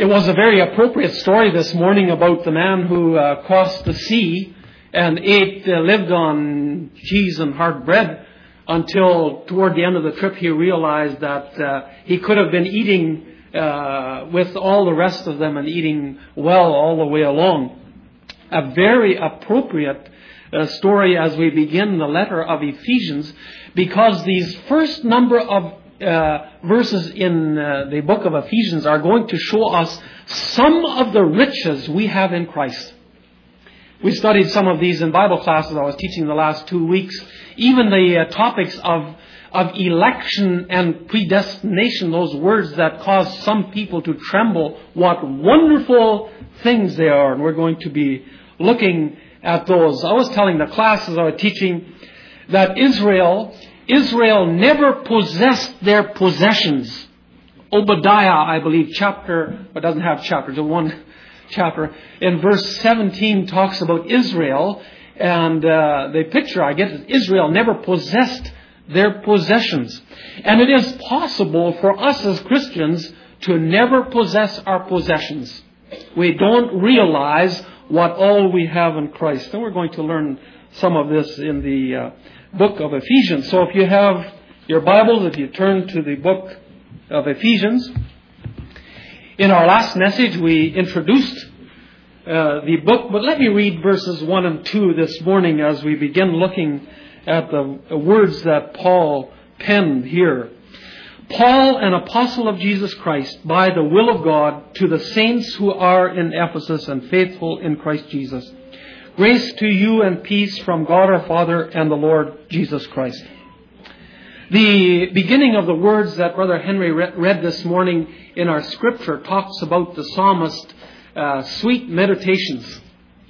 It was a very appropriate story this morning about the man who crossed the sea and lived on cheese and hard bread until toward the end of the trip he realized that he could have been eating with all the rest of them and eating well all the way along. A very appropriate story as we begin the letter of Ephesians, because these first number of verses in the book of Ephesians are going to show us some of the riches we have in Christ. We studied some of these in Bible classes I was teaching the last 2 weeks. Even the topics of election and predestination, those words that cause some people to tremble, what wonderful things they are. And we're going to be looking at those. I was telling the classes I was teaching that Israel never possessed their possessions. Obadiah, I believe, it doesn't have chapters, one chapter, in verse 17 talks about Israel, and the picture I get is Israel never possessed their possessions. And it is possible for us as Christians to never possess our possessions. We don't realize what all we have in Christ. And we're going to learn some of this in the book of Ephesians. So if you have your Bibles, if you turn to the book of Ephesians. In our last message, we introduced the book, but let me read verses 1 and 2 this morning as we begin looking at the words that Paul penned here. Paul, an apostle of Jesus Christ, by the will of God, to the saints who are in Ephesus and faithful in Christ Jesus. Grace to you and peace from God our Father and the Lord Jesus Christ. The beginning of the words that Brother Henry read this morning in our scripture talks about the psalmist, sweet meditations.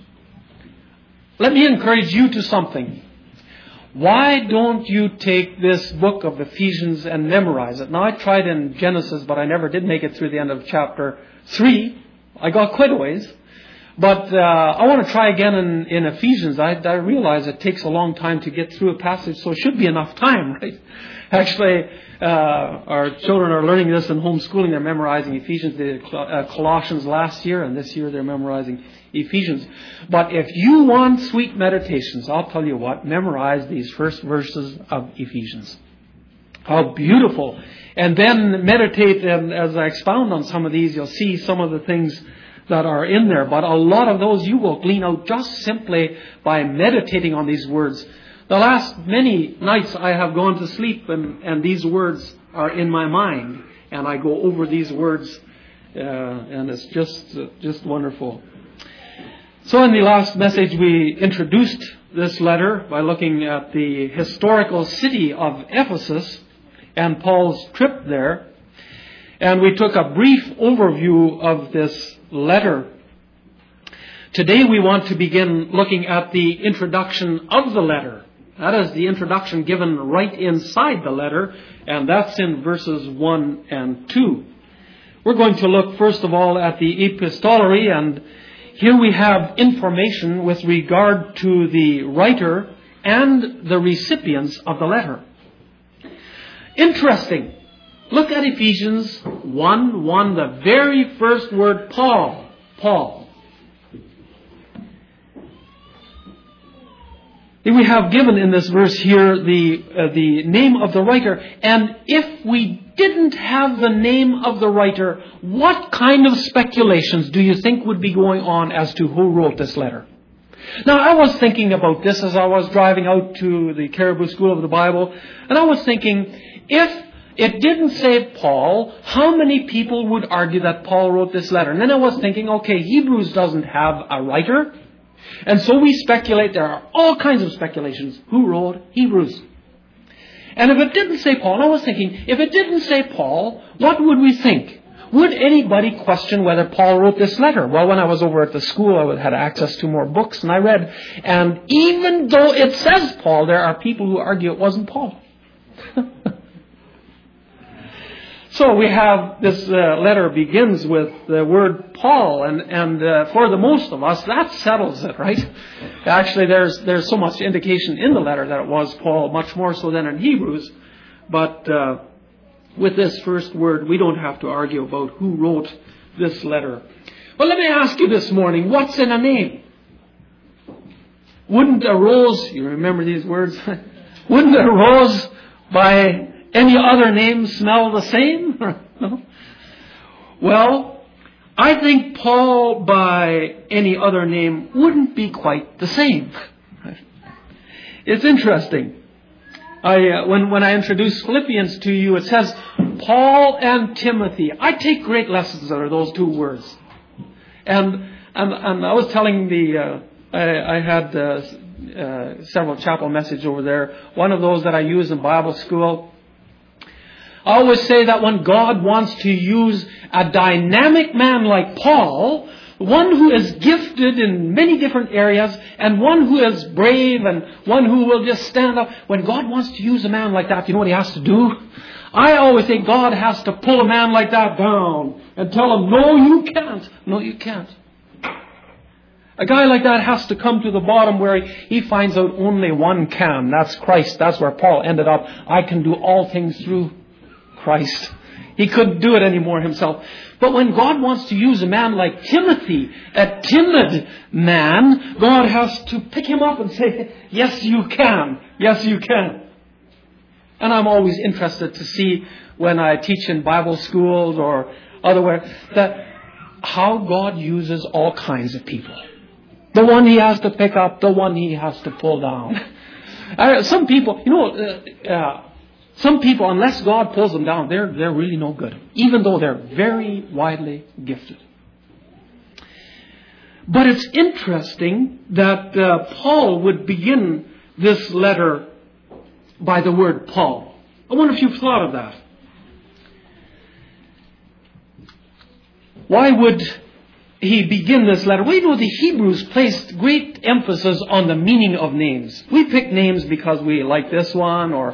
Let me encourage you to something. Why don't you take this book of Ephesians and memorize it? Now, I tried in Genesis, but I never did make it through the end of chapter 3. I got quite a ways. But I want to try again in Ephesians. I realize it takes a long time to get through a passage, so it should be enough time, right? Actually, our children are learning this in homeschooling. They're memorizing Ephesians, Colossians last year, and this year they're memorizing Ephesians. But if you want sweet meditations, I'll tell you what, memorize these first verses of Ephesians. How beautiful. And then meditate, and as I expound on some of these, you'll see some of the things that are in there. But a lot of those you will glean out just simply by meditating on these words. The last many nights I have gone to sleep and these words are in my mind. And I go over these words and it's just wonderful. So in the last message we introduced this letter by looking at the historical city of Ephesus and Paul's trip there. And we took a brief overview of this letter. Today we want to begin looking at the introduction of the letter. That is the introduction given right inside the letter, and that's in verses 1 and 2. We're going to look first of all at the epistolary, and here we have information with regard to the writer and the recipients of the letter. Interesting. Look at Ephesians 1:1, the very first word, Paul. Paul. We have given in this verse here the name of the writer. And if we didn't have the name of the writer, what kind of speculations do you think would be going on as to who wrote this letter? Now, I was thinking about this as I was driving out to the Caribou School of the Bible. And I was thinking, if it didn't say Paul, how many people would argue that Paul wrote this letter? And then I was thinking, okay, Hebrews doesn't have a writer. And so we speculate, there are all kinds of speculations. Who wrote Hebrews? And if it didn't say Paul, I was thinking, if it didn't say Paul, what would we think? Would anybody question whether Paul wrote this letter? Well, when I was over at the school, I had access to more books, and I read. And even though it says Paul, there are people who argue it wasn't Paul. So we have this letter begins with the word Paul, and for the most of us, that settles it, right? Actually, there's so much indication in the letter that it was Paul, much more so than in Hebrews. But with this first word, we don't have to argue about who wrote this letter. But let me ask you this morning, what's in a name? Wouldn't a rose, you remember these words? Wouldn't a rose by any other name smell the same? No? Well, I think Paul by any other name wouldn't be quite the same. It's interesting. When I introduce Philippians to you, it says Paul and Timothy. I take great lessons out of those two words. And I was telling I had several chapel messages over there. One of those that I use in Bible school. I always say that when God wants to use a dynamic man like Paul, one who is gifted in many different areas, and one who is brave, and one who will just stand up. When God wants to use a man like that, you know what He has to do? I always think God has to pull a man like that down and tell him, no, you can't. No, you can't. A guy like that has to come to the bottom where he finds out only one can. That's Christ. That's where Paul ended up. I can do all things through Christ. He couldn't do it anymore himself. But when God wants to use a man like Timothy, a timid man, God has to pick him up and say, yes, you can. Yes, you can. And I'm always interested to see when I teach in Bible schools or otherwhere, that how God uses all kinds of people. The one He has to pick up, the one He has to pull down. Some people, some people, unless God pulls them down, they're really no good, even though they're very widely gifted. But it's interesting that Paul would begin this letter by the word Paul. I wonder if you've thought of that. Why would he begin this letter? We know the Hebrews placed great emphasis on the meaning of names. We pick names because we like this one, or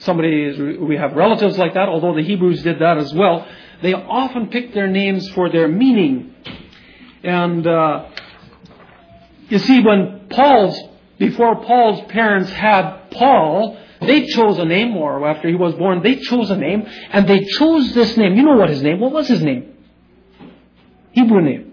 we have relatives like that, although the Hebrews did that as well. They often pick their names for their meaning. And you see, before Paul's parents had Paul, they chose a name, or after he was born, they chose a name, and they chose this name. You know what his name? What was his name? Hebrew name.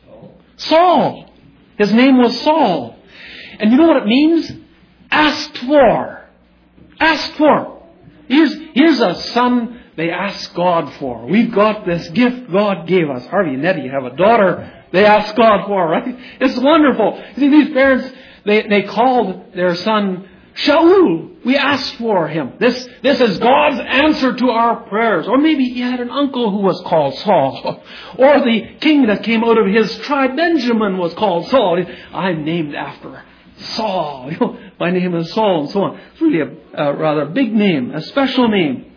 Saul. His name was Saul. And you know what it means? Asked for. Asked for. Here's a son they asked God for. We've got this gift God gave us. Harvey and Nettie have a daughter they asked God for, right? It's wonderful. You see, these parents, they called their son Shaul. We asked for him. This is God's answer to our prayers. Or maybe he had an uncle who was called Saul. Or the king that came out of his tribe, Benjamin, was called Saul. I'm named after Saul. My name is Saul, and so on. It's really a rather big name, a special name.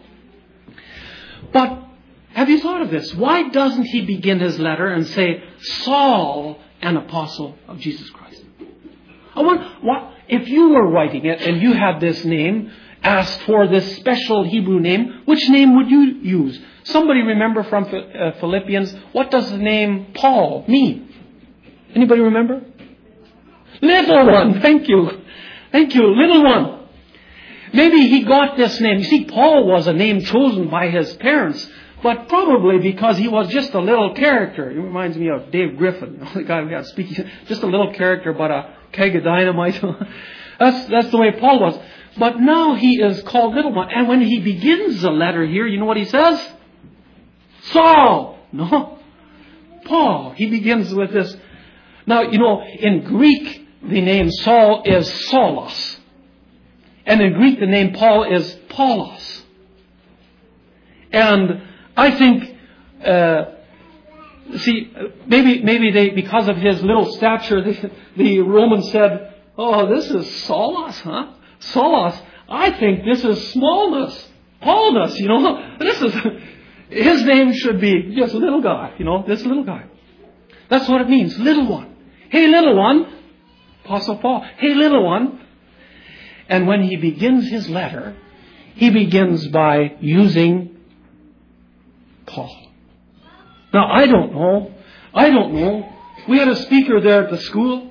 But have you thought of this? Why doesn't he begin his letter and say, Saul, an apostle of Jesus Christ? I wonder, if you were writing it and you had this name, asked for this special Hebrew name, which name would you use? Somebody remember from Philippians, what does the name Paul mean? Anybody remember? Little one. Thank you. Thank you. Little one. Maybe he got this name. You see, Paul was a name chosen by his parents, but probably because he was just a little character. It reminds me of Dave Griffin, the guy who got speaking. Just a little character, but a keg of dynamite. That's the way Paul was. But now he is called Little One. And when he begins the letter here, you know what he says? Saul. No. Paul. He begins with this. Now, in Greek, the name Saul is Saulos. And in Greek, the name Paul is Paulos. And I think, maybe they, because of his little stature, the Romans said, oh, this is Saulos, huh? Saulos. I think this is smallness. Paulness, his name should be just little guy, this little guy. That's what it means, little one. Hey, little one. Apostle Paul. Hey, little one. And when he begins his letter, he begins by using Paul. Now, I don't know. We had a speaker there at the school.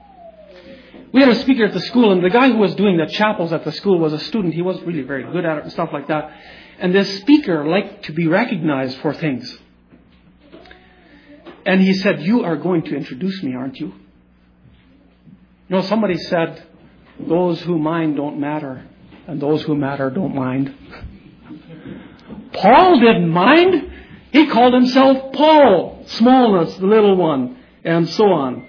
And the guy who was doing the chapels at the school was a student. He wasn't really very good at it and stuff like that. And this speaker liked to be recognized for things. And he said, you are going to introduce me, aren't you? Somebody said, those who mind don't matter, and those who matter don't mind. Paul didn't mind. He called himself Paul, smallness, the little one, and so on.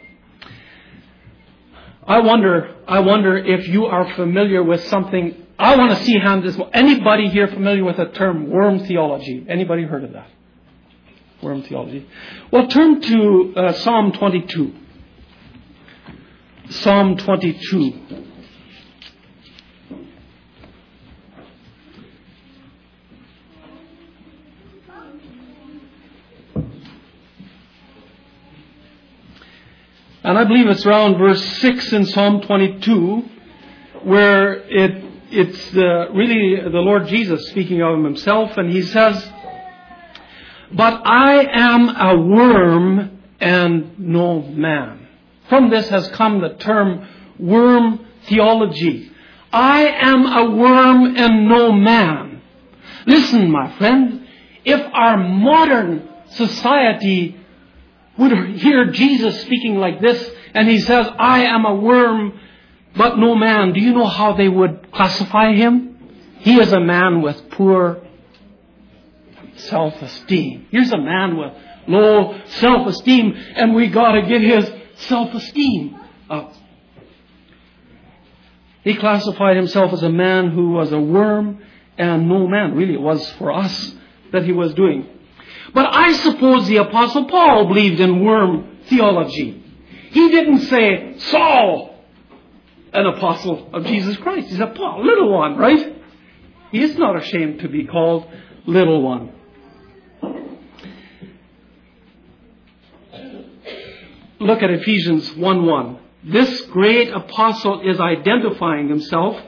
I wonder if you are familiar with something. I want to see hand this. Anybody here familiar with the term worm theology? Anybody heard of that? Worm theology. Well, turn to Psalm 22. Psalm 22. And I believe it's around verse 6 in Psalm 22, where it's really the Lord Jesus speaking of himself, and he says, but I am a worm and no man. From this has come the term worm theology. I am a worm and no man. Listen, my friend, if our modern society would hear Jesus speaking like this, and he says, I am a worm, but no man, do you know how they would classify him? He is a man with poor self-esteem. Here's a man with low self-esteem, and we got to get his self-esteem up. He classified himself as a man who was a worm and no man. Really, it was for us that he was doing. But I suppose the Apostle Paul believed in worm theology. He didn't say, Saul, an apostle of Jesus Christ. He said, Paul, little one, right? He is not ashamed to be called little one. Look at Ephesians 1:1. This great apostle is identifying himself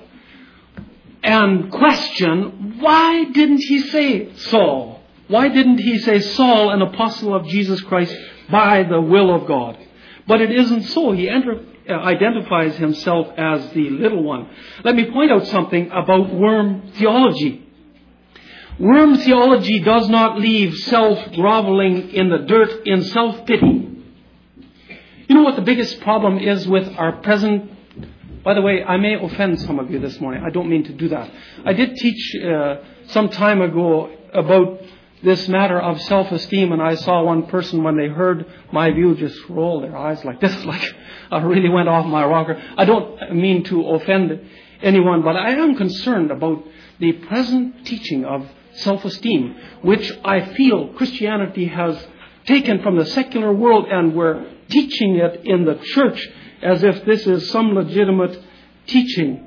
and question, why didn't he say Saul? Why didn't he say Saul, an apostle of Jesus Christ by the will of God? But it isn't so. He identifies himself as the little one. Let me point out something about worm theology. Worm theology does not leave self-groveling in the dirt in self-pity. You know what the biggest problem is with our present... By the way, I may offend some of you this morning. I don't mean to do that. I did teach some time ago about this matter of self-esteem, and I saw one person, when they heard my view, just roll their eyes like this, like I really went off my rocker. I don't mean to offend anyone, but I am concerned about the present teaching of self-esteem, which I feel Christianity has taken from the secular world, and we're teaching it in the church as if this is some legitimate teaching.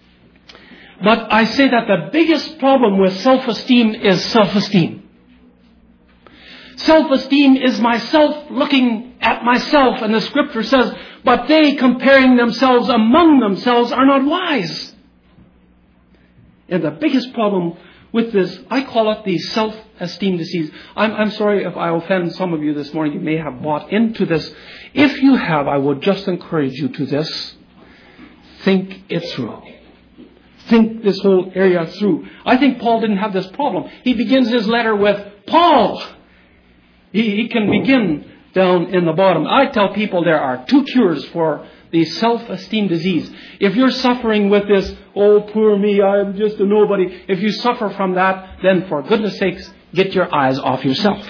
But I say that the biggest problem with self-esteem is self-esteem. Self-esteem is myself looking at myself, and the scripture says, but they, comparing themselves among themselves, are not wise. And the biggest problem with this, I call it the self-esteem disease. I'm sorry if I offend some of you this morning. You may have bought into this. If you have, I would just encourage you to this. Think it through. Think this whole area through. I think Paul didn't have this problem. He begins his letter with Paul. He can begin down in the bottom. I tell people there are two cures for the self-esteem disease. If you're suffering with this, oh, poor me, I'm just a nobody. If you suffer from that, then for goodness sakes, get your eyes off yourself.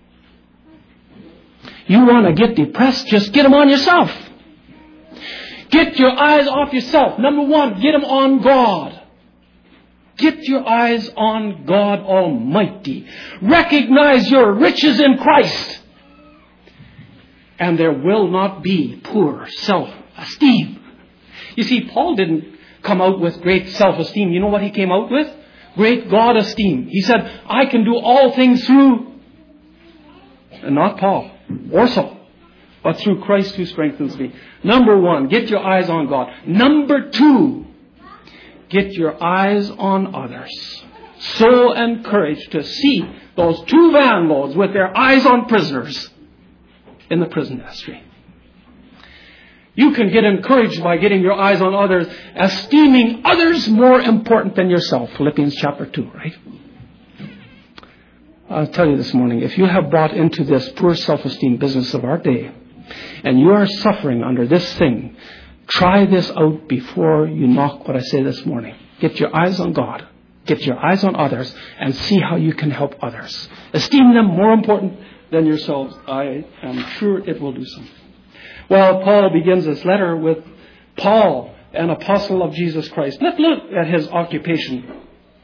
You want to get depressed, just get them on yourself. Get your eyes off yourself. Number one, get them on God. Get your eyes on God Almighty. Recognize your riches in Christ. And there will not be poor self-esteem. You see, Paul didn't come out with great self-esteem. You know what he came out with? Great God-esteem. He said, I can do all things through, and not Paul, or Saul, but through Christ who strengthens me. Number one, get your eyes on God. Number two, get your eyes on others. So encouraged to see those two van loads with their eyes on prisoners in the prison vestry. You can get encouraged by getting your eyes on others, esteeming others more important than yourself. Philippians chapter 2, right? I'll tell you this morning, if you have bought into this poor self-esteem business of our day, and you are suffering under this thing, try this out before you knock what I say this morning. Get your eyes on God. Get your eyes on others and see how you can help others. Esteem them more important than yourselves. I am sure it will do something. Well, Paul begins this letter with Paul, an apostle of Jesus Christ. Let's look at his occupation.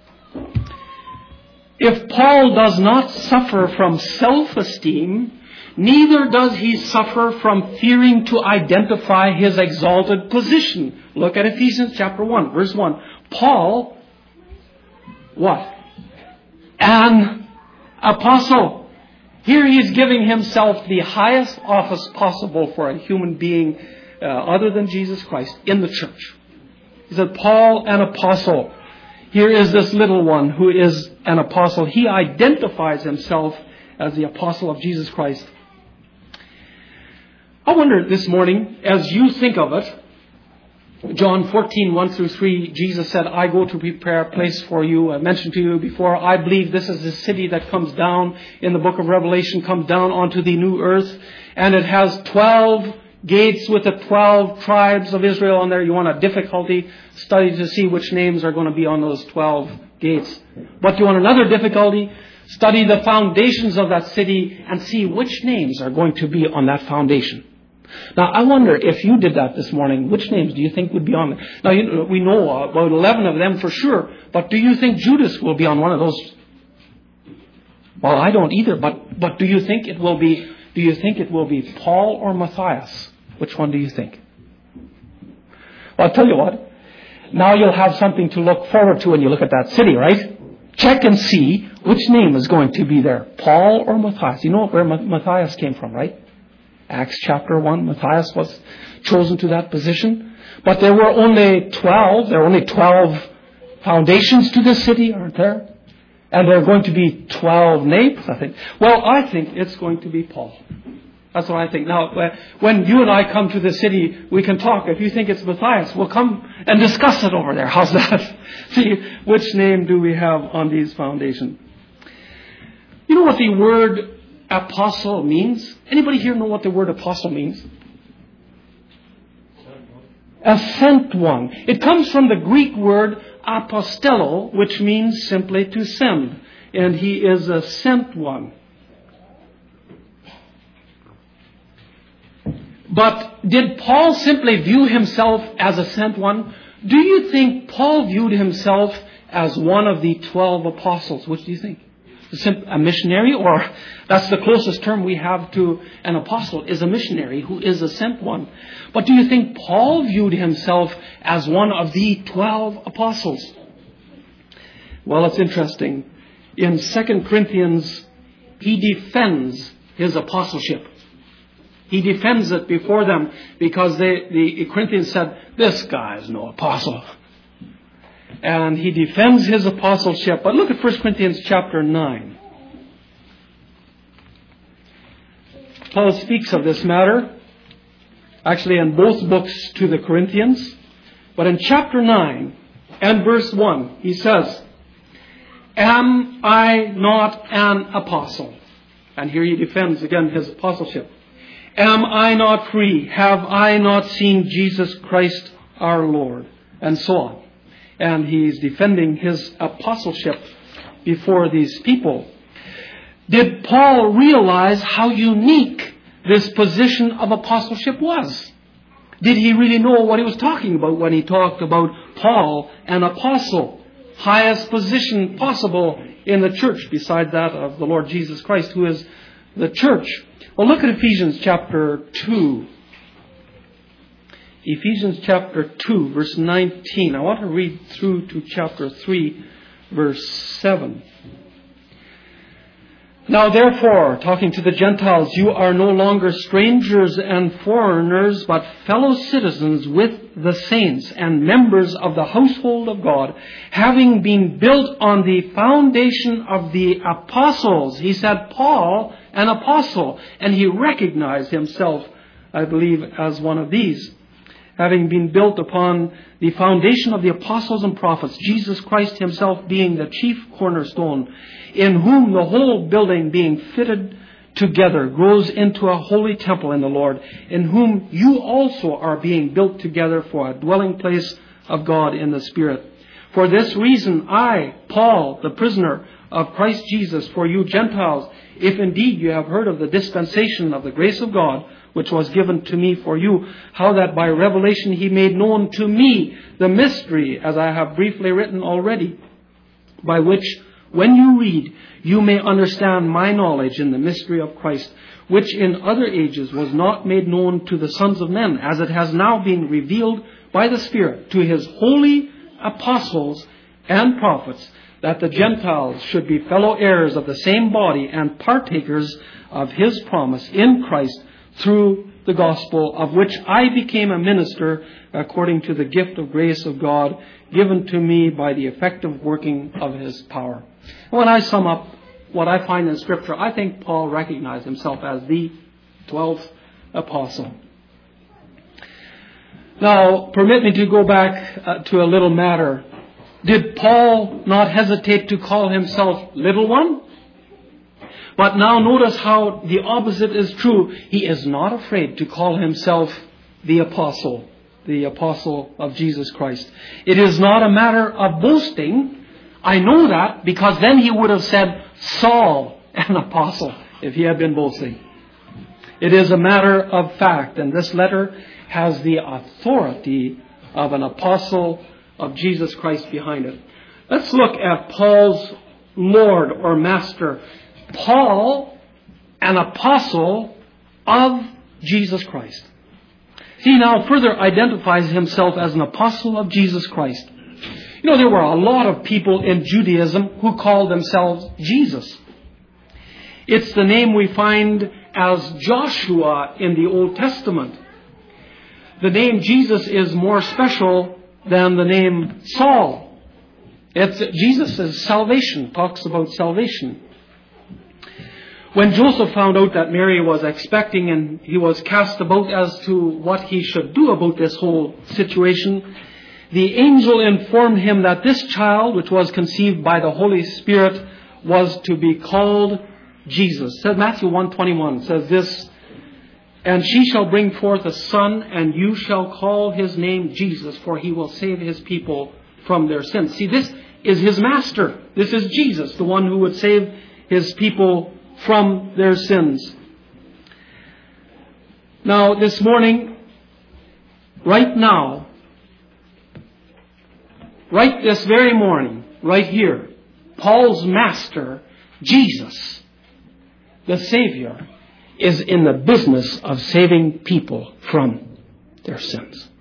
If Paul does not suffer from self-esteem, neither does he suffer from fearing to identify his exalted position. Look at Ephesians chapter 1, verse 1. Paul, what? An apostle. Here he is giving himself the highest office possible for a human being other than Jesus Christ in the church. He said, Paul, an apostle. Here is this little one who is an apostle. He identifies himself as the apostle of Jesus Christ. I wonder this morning, as you think of it, John 14, 1 through 3, Jesus said, I go to prepare a place for you. I mentioned to you before, I believe this is the city that comes down in the book of Revelation, comes down onto the new earth. And it has 12 gates with the 12 tribes of Israel on there. You want a difficulty study to see which names are going to be on those 12 gates. But you want another difficulty, study the foundations of that city and see which names are going to be on that foundation. Now, I wonder if you did that this morning, which names do you think would be on there? Now, we know about 11 of them for sure, but do you think Judas will be on one of those? Well, I don't either, but do you think it will be Paul or Matthias? Which one do you think? Well, I'll tell you what. Now you'll have something to look forward to when you look at that city, right? Check and see which name is going to be there, Paul or Matthias. You know where Matthias came from, right? Acts chapter 1, Matthias was chosen to that position. But there were only 12. There were only 12 foundations to this city, aren't there? And there are going to be 12 names, I think. Well, I think it's going to be Paul. That's what I think. Now, when you and I come to the city, we can talk. If you think it's Matthias, we'll come and discuss it over there. How's that? See, which name do we have on these foundations? You know what the word apostle means? Anybody here know what the word apostle means? A sent one. It comes from the Greek word apostello, which means simply to send. And he is a sent one. But did Paul simply view himself as a sent one? Do you think Paul viewed himself as one of the 12 apostles? Which do you think? A missionary? Or that's the closest term we have to an apostle, is a missionary who is a sent one. But do you think Paul viewed himself as one of the 12 apostles? Well, it's interesting. In 2 Corinthians, he defends his apostleship. He defends it before them because the Corinthians said, this guy is no apostle. And he defends his apostleship. But look at 1 Corinthians chapter 9. Paul speaks of this matter, actually in both books to the Corinthians. But in chapter 9 and verse 1, he says, am I not an apostle? And here he defends again his apostleship. Am I not free? Have I not seen Jesus Christ our Lord? And so on. And he's defending his apostleship before these people. Did Paul realize how unique this position of apostleship was? Did he really know what he was talking about when he talked about Paul, an apostle? Highest position possible in the church beside that of the Lord Jesus Christ, who is the church. Well, look at Ephesians chapter 2. Ephesians chapter 2, verse 19. I want to read through to chapter 3, verse 7. Now therefore, talking to the Gentiles, you are no longer strangers and foreigners, but fellow citizens with the saints and members of the household of God, having been built on the foundation of the apostles. He said, Paul, an apostle, and he recognized himself, I believe, as one of these. having been built upon the foundation of the apostles and prophets, Jesus Christ himself being the chief cornerstone, in whom the whole building being fitted together grows into a holy temple in the Lord, in whom you also are being built together for a dwelling place of God in the Spirit. For this reason I, Paul, the prisoner of Christ Jesus, for you Gentiles, if indeed you have heard of the dispensation of the grace of God, which was given to me for you, how that by revelation he made known to me the mystery, as I have briefly written already, by which, when you read, you may understand my knowledge in the mystery of Christ, which in other ages was not made known to the sons of men, as it has now been revealed by the Spirit to his holy apostles and prophets, that the Gentiles should be fellow heirs of the same body and partakers of his promise in Christ through the gospel, of which I became a minister according to the gift of grace of God given to me by the effective working of his power. When I sum up what I find in Scripture, I think Paul recognized himself as the 12th apostle. Now, permit me to go back to a little matter. Did Paul not hesitate to call himself little one? But now notice how the opposite is true. He is not afraid to call himself the apostle of Jesus Christ. It is not a matter of boasting. I know that because then he would have said Saul, an apostle, if he had been boasting. It is a matter of fact, and this letter has the authority of an apostle of Jesus Christ behind it. Let's look at Paul's Lord or Master. Paul, an apostle of Jesus Christ. He now further identifies himself as an apostle of Jesus Christ. You know, there were a lot of people in Judaism who called themselves Jesus. It's the name we find as Joshua in the Old Testament. The name Jesus is more special than the name Saul. Jesus is salvation, talks about salvation. When Joseph found out that Mary was expecting and he was cast about as to what he should do about this whole situation, the angel informed him that this child, which was conceived by the Holy Spirit, was to be called Jesus. So Matthew 1:21 says this, "And she shall bring forth a son, and you shall call his name Jesus, for he will save his people from their sins." See, this is his master. This is Jesus, the one who would save his people from their sins. Now, this morning, right now, right this very morning, right here, Paul's master, Jesus, the Savior, is in the business of saving people from their sins.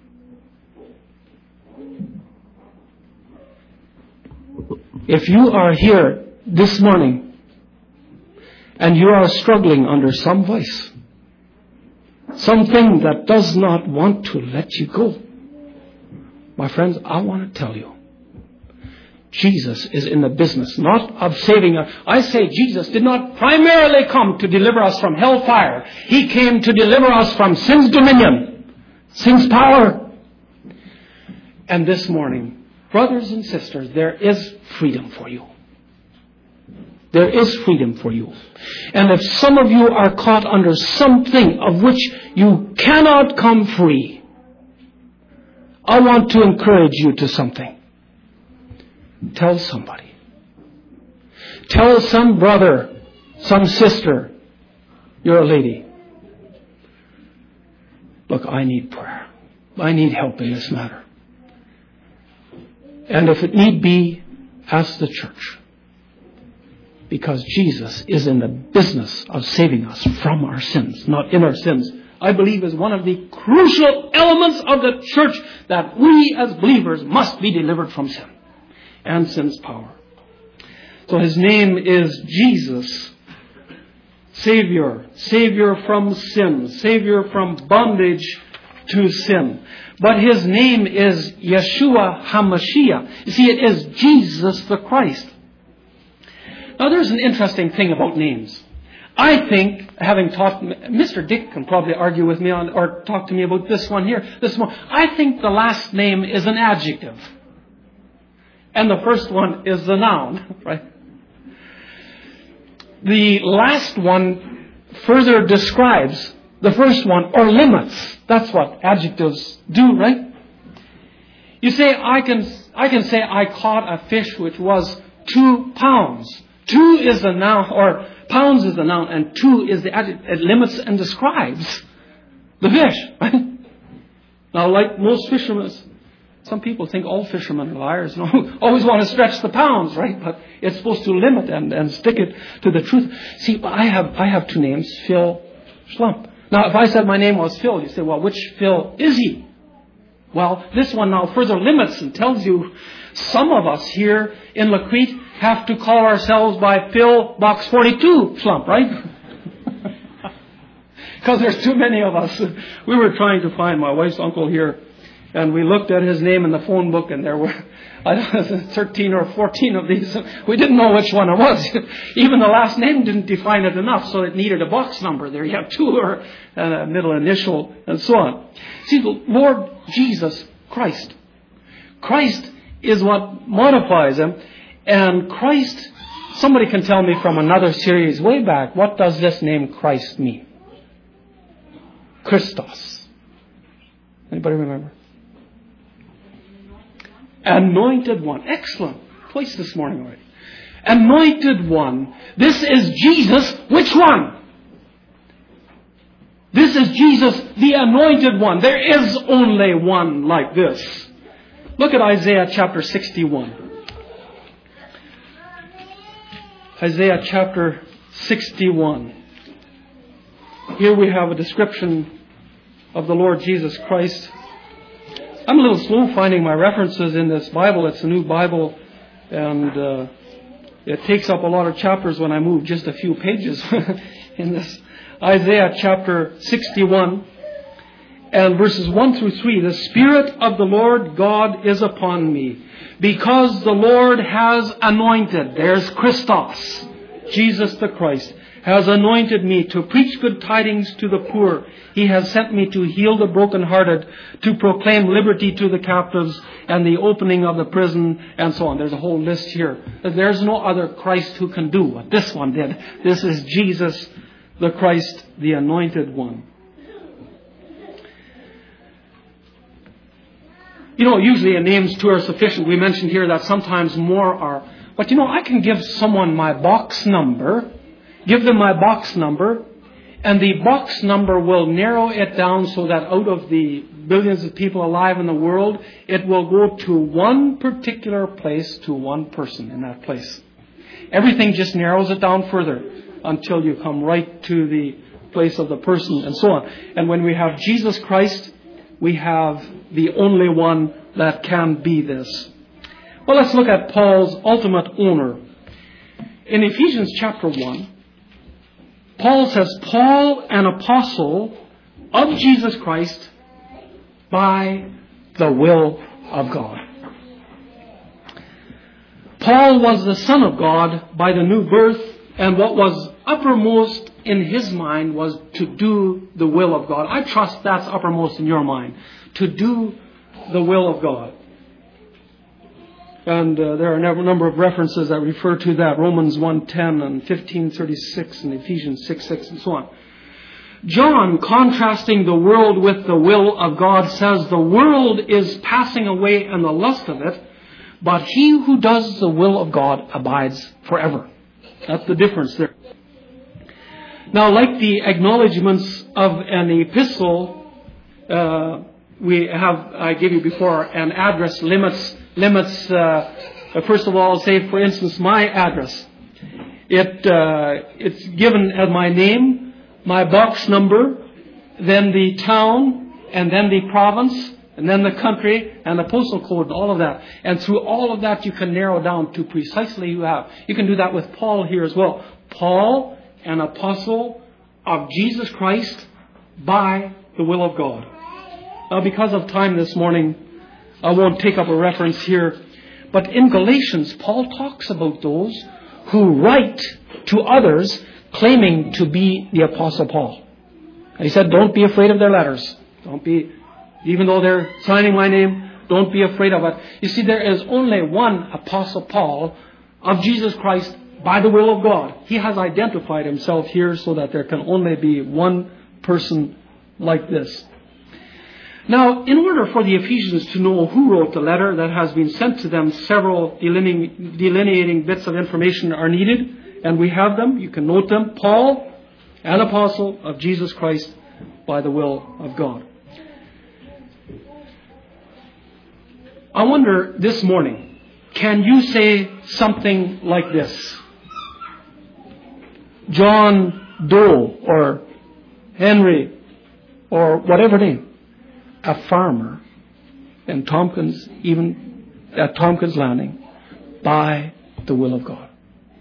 If you are here this morning and you are struggling under some vice, something that does not want to let you go, my friends, I want to tell you, Jesus is in the business not of saving us. I say Jesus did not primarily come to deliver us from hellfire. He came to deliver us from sin's dominion, sin's power. And this morning, brothers and sisters, there is freedom for you. There is freedom for you. And if some of you are caught under something of which you cannot come free, I want to encourage you to something. Tell somebody. Tell some brother, some sister, you're a lady. Look, I need prayer. I need help in this matter. And if it need be, ask the church. Because Jesus is in the business of saving us from our sins, not in our sins. I believe is one of the crucial elements of the church, that we as believers must be delivered from sin and sin's power. So his name is Jesus, Savior, Savior from sin, Savior from bondage to sin. But his name is Yeshua HaMashiach. You see, it is Jesus the Christ. Now there's an interesting thing about names. I think, having taught, Mr. Dick can probably argue with me on, or talk to me about this one here, this one. I think the last name is an adjective. And the first one is the noun, right? The last one further describes the first one, or limits. That's what adjectives do, right? You say, I can say I caught a fish which was 2 pounds. 2 is the noun, or pounds is the noun, and 2 is the adjective. It limits and describes the fish, right? Now, like most fishermen, some people think all fishermen are liars. No, always want to stretch the pounds, right? But it's supposed to limit and stick it to the truth. See, I have 2 names, Phil, Schlump. Now, if I said my name was Phil, you say, well, which Phil is he? Well, this one now further limits and tells you some of us here in Lacrete have to call ourselves by Phil Box 42 Schlump, right? Because there's too many of us. We were trying to find my wife's uncle here, and we looked at his name in the phone book, and there were, I don't know, 13 or 14 of these. We didn't know which one it was. Even the last name didn't define it enough, so it needed a box number. There you have 2 or a middle initial, and so on. See, the Lord Jesus Christ. Christ is what modifies him. And Christ, somebody can tell me from another series way back, what does this name Christ mean? Christos. Anybody remember? Anointed one. Excellent. Twice this morning already. Anointed one. This is Jesus. Which one? This is Jesus, the anointed one. There is only one like this. Look at Isaiah chapter 61. Isaiah chapter 61. Here we have a description of the Lord Jesus Christ. I'm a little slow finding my references in this Bible. It's a new Bible, and it takes up a lot of chapters when I move just a few pages in this. Isaiah chapter 61 and verses 1 through 3. The Spirit of the Lord God is upon me, because the Lord has anointed, there's Christos, Jesus the Christ, has anointed me to preach good tidings to the poor. He has sent me to heal the brokenhearted, to proclaim liberty to the captives, and the opening of the prison, and so on. There's a whole list here. There's no other Christ who can do what this one did. This is Jesus the Christ, the anointed one. You know, usually a name's 2 are sufficient. We mentioned here that sometimes more are. But you know, I can give someone my box number, give them my box number, and the box number will narrow it down so that out of the billions of people alive in the world, it will go to one particular place, to one person in that place. Everything just narrows it down further until you come right to the place of the person, and so on. And when we have Jesus Christ, we have the only one that can be this. Well, let's look at Paul's ultimate owner. In Ephesians chapter 1, Paul says, Paul, an apostle of Jesus Christ by the will of God. Paul was the Son of God by the new birth, and what was uppermost in his mind was to do the will of God. I trust that's uppermost in your mind, to do the will of God. And there are a number of references that refer to that. Romans 1:10 and 15:36 and Ephesians 6:6 and so on. John, contrasting the world with the will of God, says the world is passing away and the lust of it, but he who does the will of God abides forever. That's the difference there. Now, like the acknowledgments of an epistle, I gave you before, an address limits, first of all, say, for instance, my address. It's given as my name, my box number, then the town, and then the province, and then the country, and the postal code, and all of that. And through all of that, you can narrow down to precisely who you have. You can do that with Paul here as well. Paul, an apostle of Jesus Christ by the will of God. Now, because of time this morning, I won't take up a reference here. But in Galatians, Paul talks about those who write to others claiming to be the Apostle Paul. And he said, don't be afraid of their letters. Even though they're signing my name, don't be afraid of it. You see, there is only one Apostle Paul of Jesus Christ by the will of God. He has identified himself here so that there can only be one person like this. Now, in order for the Ephesians to know who wrote the letter that has been sent to them, several delineating bits of information are needed, and we have them. You can note them. Paul, an apostle of Jesus Christ by the will of God. I wonder this morning, can you say something like this? John Doe or Henry or whatever name, a farmer in Tompkins, even at Tompkins Landing, by the will of God.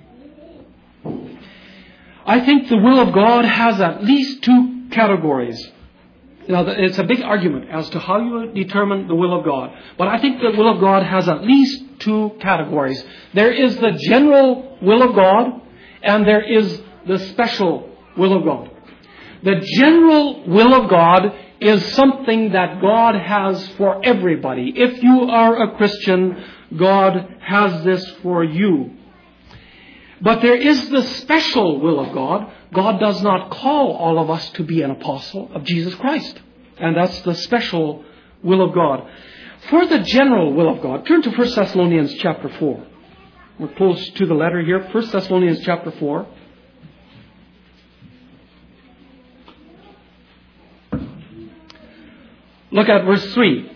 I think the will of God has at least two categories. Now, it's a big argument as to how you determine the will of God. But I think the will of God has at least two categories. There is the general will of God, and there is the special will of God. The general will of God is something that God has for everybody. If you are a Christian, God has this for you. But there is the special will of God. God does not call all of us to be an apostle of Jesus Christ. And that's the special will of God. For the general will of God, turn to 1 Thessalonians chapter 4. We're close to the letter here. 1 Thessalonians chapter 4. Look at verse 3.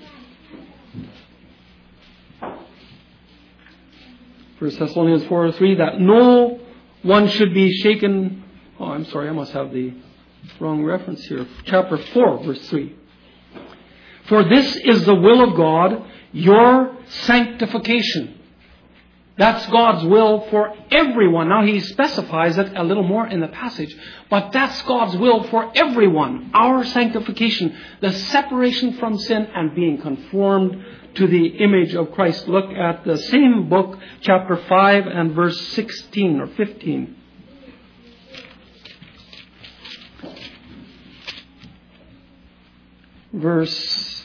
1 Thessalonians 4:3, that no one should be shaken. Oh, I'm sorry, I must have the wrong reference here. Chapter 4, verse 3. For this is the will of God, your sanctification. That's God's will for everyone. Now, he specifies it a little more in the passage, but that's God's will for everyone. Our sanctification, the separation from sin and being conformed to the image of Christ. Look at the same book, chapter 5 and verse 16 or 15. Verse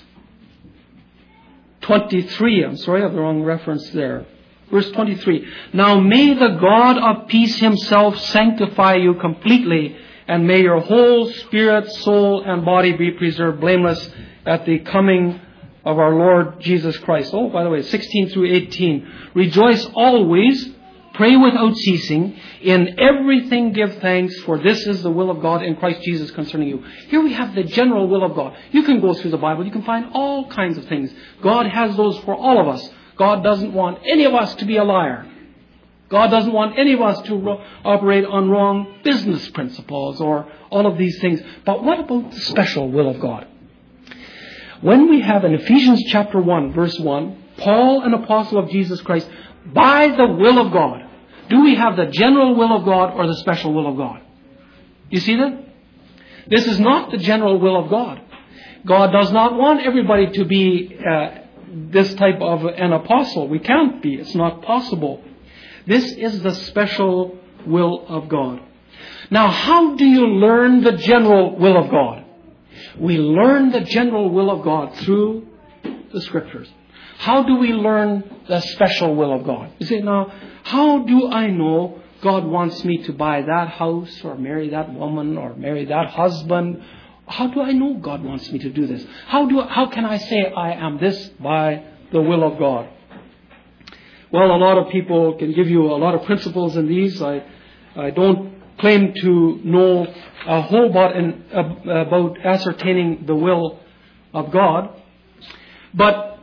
23. I'm sorry, I have the wrong reference there. Verse 23. Now may the God of peace himself sanctify you completely, and may your whole spirit, soul, and body be preserved blameless at the coming of our Lord Jesus Christ. Oh, by the way, 16 through 18. Rejoice always, pray without ceasing, in everything give thanks, for this is the will of God in Christ Jesus concerning you. Here we have the general will of God. You can go through the Bible, you can find all kinds of things. God has those for all of us. God doesn't want any of us to be a liar. God doesn't want any of us to operate on wrong business principles or all of these things. But what about the special will of God? When we have in Ephesians chapter 1, verse 1, Paul, an apostle of Jesus Christ, by the will of God, do we have the general will of God or the special will of God? You see that? This is not the general will of God. God does not want everybody to be this type of an apostle. We can't be. It's not possible. This is the special will of God. Now, how do you learn the general will of God? We learn the general will of God through the Scriptures. How do we learn the special will of God? You say, now, how do I know God wants me to buy that house or marry that woman or marry that husband? How do I know God wants me to do this? How can I say I am this by the will of God? Well, a lot of people can give you a lot of principles in these. I don't claim to know a whole lot about ascertaining the will of God. But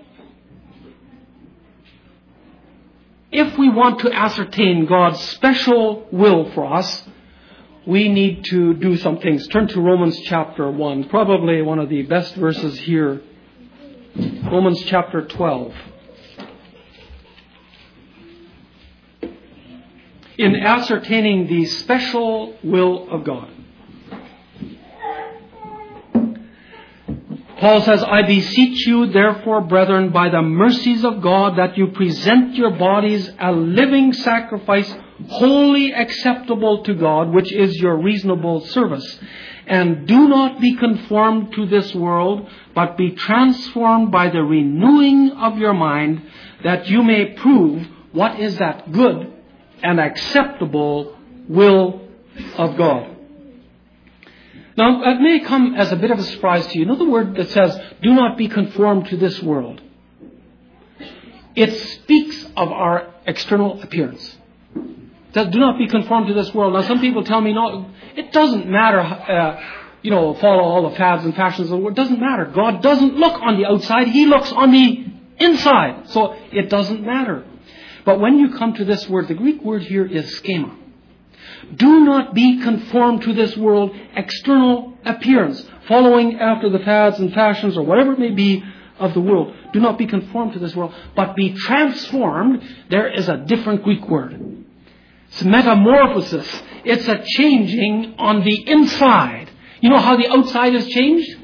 if we want to ascertain God's special will for us, we need to do some things. Turn to Romans chapter 1, probably one of the best verses here. Romans chapter 12. In ascertaining the special will of God. Paul says, I beseech you, therefore, brethren, by the mercies of God, that you present your bodies a living sacrifice, wholly acceptable to God, which is your reasonable service. And do not be conformed to this world, but be transformed by the renewing of your mind, that you may prove what is that good and acceptable will of God. Now, it may come as a bit of a surprise to you. You know the word that says, do not be conformed to this world. It speaks of our external appearance. It says, do not be conformed to this world. Now, some people tell me, no, it doesn't matter, follow all the fads and fashions of the world. It doesn't matter. God doesn't look on the outside. He looks on the inside. So it doesn't matter. But when you come to this word, the Greek word here is schema. Do not be conformed to this world, external appearance, following after the fads and fashions or whatever it may be of the world. Do not be conformed to this world, but be transformed. There is a different Greek word. It's metamorphosis. It's a changing on the inside. You know how the outside is changed?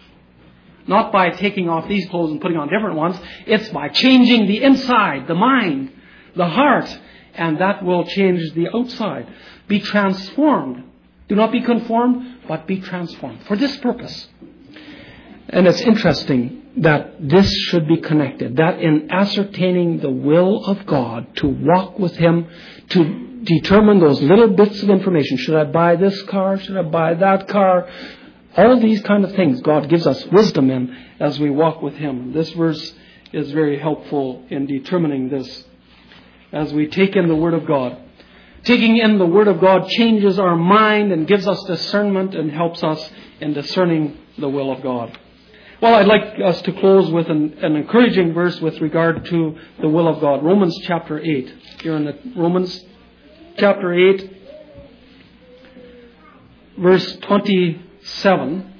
Not by taking off these clothes and putting on different ones. It's by changing the inside, the mind, the heart, and that will change the outside. Be transformed. Do not be conformed, but be transformed. For this purpose. And it's interesting that this should be connected. That in ascertaining the will of God, to walk with Him, to determine those little bits of information. Should I buy this car? Should I buy that car? All these kind of things God gives us wisdom in as we walk with Him. This verse is very helpful in determining this as we take in the Word of God. Taking in the Word of God changes our mind and gives us discernment and helps us in discerning the will of God. Well, I'd like us to close with an encouraging verse with regard to the will of God. Romans chapter 8. Here in the Romans chapter 8, verse 27.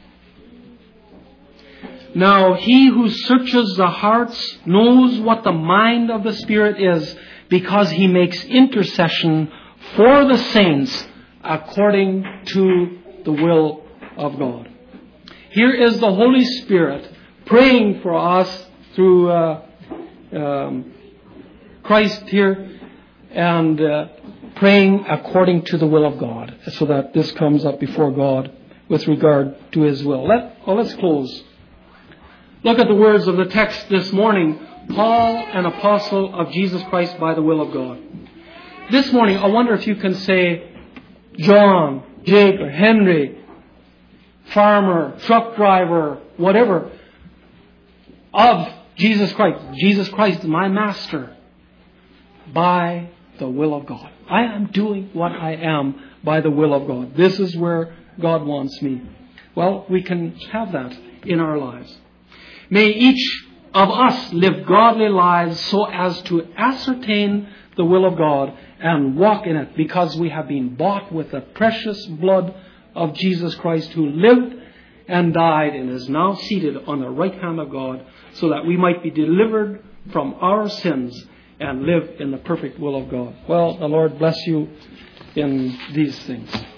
Now he who searches the hearts knows what the mind of the Spirit is, because he makes intercession for the saints according to the will of God. Here is the Holy Spirit praying for us through Christ here, and praying according to the will of God, so that this comes up before God with regard to His will. Let's close. Look at the words of the text this morning. Paul, an apostle of Jesus Christ by the will of God. This morning, I wonder if you can say John, Jake, or Henry, farmer, truck driver, whatever, of Jesus Christ. Jesus Christ is my master by the will of God. I am doing what I am by the will of God. This is where God wants me. Well, we can have that in our lives. May each of us live godly lives so as to ascertain the will of God and walk in it, because we have been bought with the precious blood of Jesus Christ, who lived and died and is now seated on the right hand of God, so that we might be delivered from our sins and live in the perfect will of God. Well, the Lord bless you in these things.